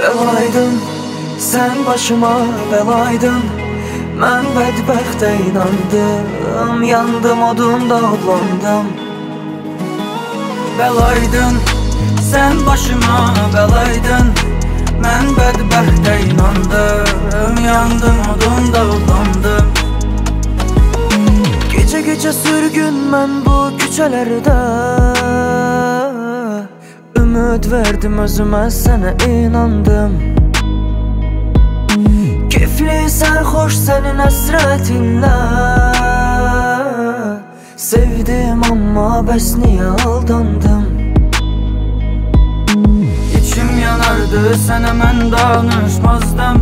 Belaydın, sen başıma belaydın. Mən bədbəxtə inandım, yandım odunda odlandım. Belaydın, sen başıma belaydın. Mən bədbəxtə inandım, yandım odunda odlandım. Gece gece sürgün mən bu küçələrdə, ümid verdim özümə, sənə inandım. Keyfli sərxoş sənin əsrətinlə, sevdim amma bəs niyə aldandım. İçim yanardı, sənə mən danışmazdım.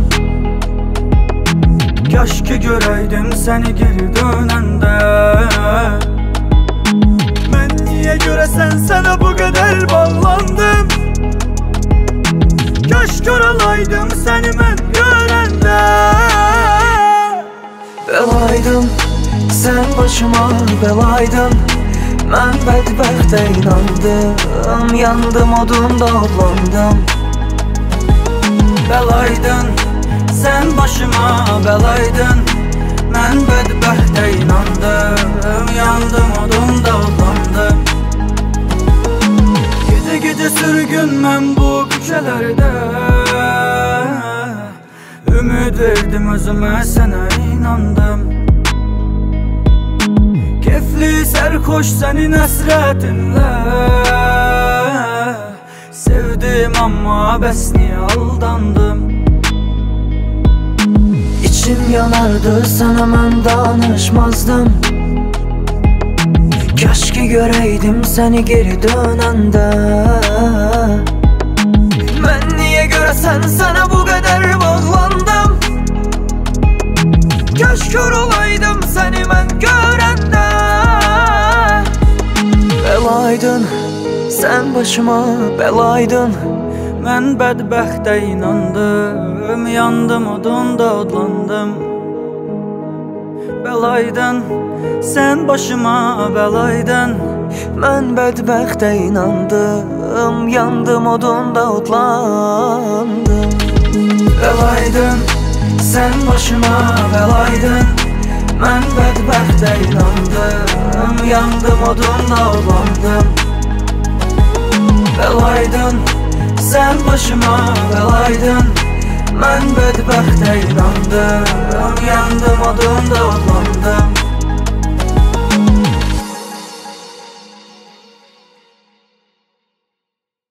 Kaş ki görəydim səni geri dönəndə. Mən niyə görəsən sənə bu qədər bağlandım. Kaş gör olaydım səni mən görəndə. Belaydın, sen başıma belaydın. Mən bədbəxtə inandım, yandım odunda odlandım. Belaydın, sen başıma belaydın. Mən bədbəxtə inandım, yandım odunda odlandım. Gece gece sürgün mən bu küçələrdə, ümid verdim özümə, sənə inandım. Keyfli sərxoş sənin əsrətinlə, sevdim amma bəs niyə aldandım. İçim yanardı, sənə mən danışmazdım. Kaş ki görəydim səni geri dönəndə. Mən niyə görəsən sənə bu qədər bağlandım. Kaş kör olaydım səni mən görəndə. Belaydın, sen başıma belaydın. Mən bədbəxtə inandım, yandım odunda odlandım. Belaydın, sen başıma belaydın. Mən bədbəxtə inandım, yandım odunda odlandım. Belaydın, sen başıma belaydın. Mən bədbəxtə inandım, yandım odunda odlandım. Belaydın, sen başıma belaydın. Mən bədbəxtə inandım, yandım odunda odlandım.